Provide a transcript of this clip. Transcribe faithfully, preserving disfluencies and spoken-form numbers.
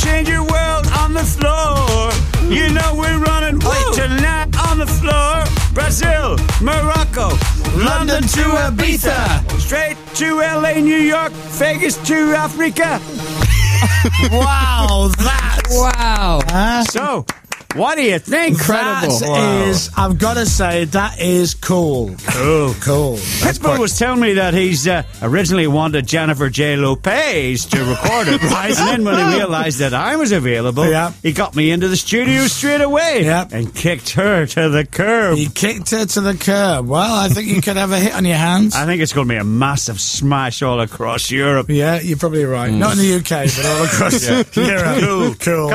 change your world on the floor. You know we're running woo, tonight on the floor. Brazil, Morocco, London to Ibiza, straight to L A, New York, Vegas to Africa. Wow, that's Wow. uh, So, what do you think? Incredible. That Wow. is, I've got to say, that is cool. Cool. Cool. That's Pitbull quite- was telling me that he's uh, originally wanted Jennifer J. Lopez to record it, right? And then when he realised that I was available, Yeah. he got me into the studio straight away Yeah. and kicked her to the curb. He kicked her to the curb. Well, I think you could have a hit on your hands. I think it's going to be a massive smash all across Europe. Yeah, you're probably right. Not in the U K, but all across Europe. Cool. Cool.